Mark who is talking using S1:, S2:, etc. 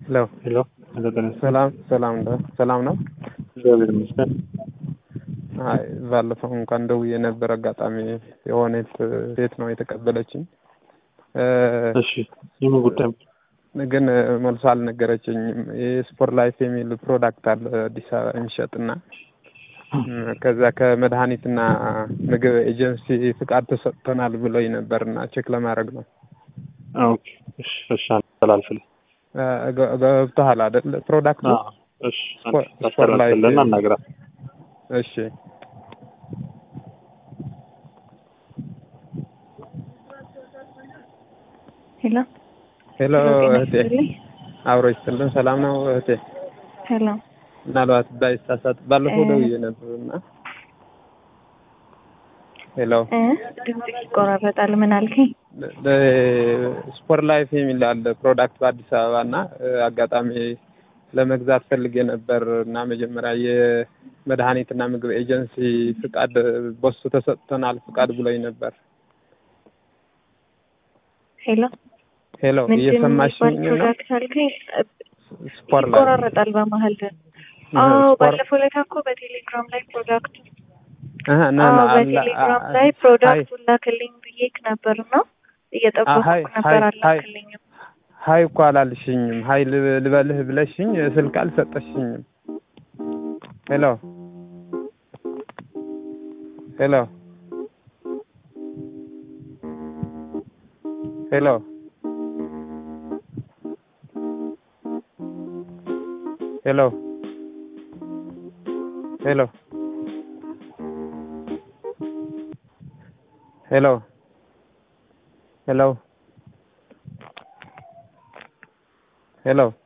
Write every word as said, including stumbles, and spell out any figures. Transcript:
S1: ሄሎ
S2: ሄሎ ሄሎ ተነስ
S1: ሰላም ሰላም ነው ሰላም ነው።
S2: እግዚአብሔር ይመስገን።
S1: አይ ባለፈው እንኳን ደውዬ ነበር። አጋጣሚ የሆነች ሴት ነው የተቀበለችኝ።
S2: እሺ ይሄን ጉዳይ
S1: ግን መልሶ አልነገረችኝም። የስፖር ላይፍ የሚል ፕሮዳክት አለ አዲስ አበባ የሚሸጥና ከዛ ከመድኃኒትና ምግብ ኤጀንሲ ፍቃድ ተሰጥቶናል ብሎኝ ነበርና ቼክ ለማድረግ ነው።
S2: ኦኬ እሺ እሺ አላልፈልም
S1: ገብቶሃል አይደል? ፕሮዳክቱ
S2: እሺ ስፖር ላይፍ እናናግራ።
S1: እሺ
S3: ሄሎ
S1: ሄሎ እህቴ አብሮ ይስጥልን። ሰላም ነው እህቴ?
S3: ሄሎ
S1: ምናልባት ባይሳሳት ባለፈው ደውዬ ነበርና ሄሎ
S3: እ ድምጽ ይቆራረጣል። ምን አልከኝ?
S1: ስፖር ላይፍ የሚል አለ ፕሮዳክት በአዲስ አበባና አጋጣሚ ለመግዛት ፈልጌ ነበር እና መጀመሪያ የመድኃኒትና ምግብ ኤጀንሲ ፍቃድ በሱ ተሰጥቶናል ፍቃድ ብሎኝ ነበር። ሄሎ ሄሎ እየሰማሽኝ ነው?
S3: ፕሮዳክት አልከኝ?
S1: ስፖር ላይ
S3: ይቆራረጣል በመሀል። አዎ ባለፈው ዕለት እኮ በቴሌግራም ላይ ፕሮዳክቱ
S1: አሃ ና ና
S3: በቴሌግራም ላይ ፕሮዳክቱን ላክልኝ ብዬሽ ነበርና እየጠበቅኩ ነበር። አላክልኝም።
S1: ሀይ እኮ አላልሽኝም። ሀይ ልበልህ ብለሽኝ ስልክ አልሰጠሽኝም። ሄሎ ሄሎ ሄሎ ሄሎ ሄሎ ሄሎ ሄሎ ሄሎ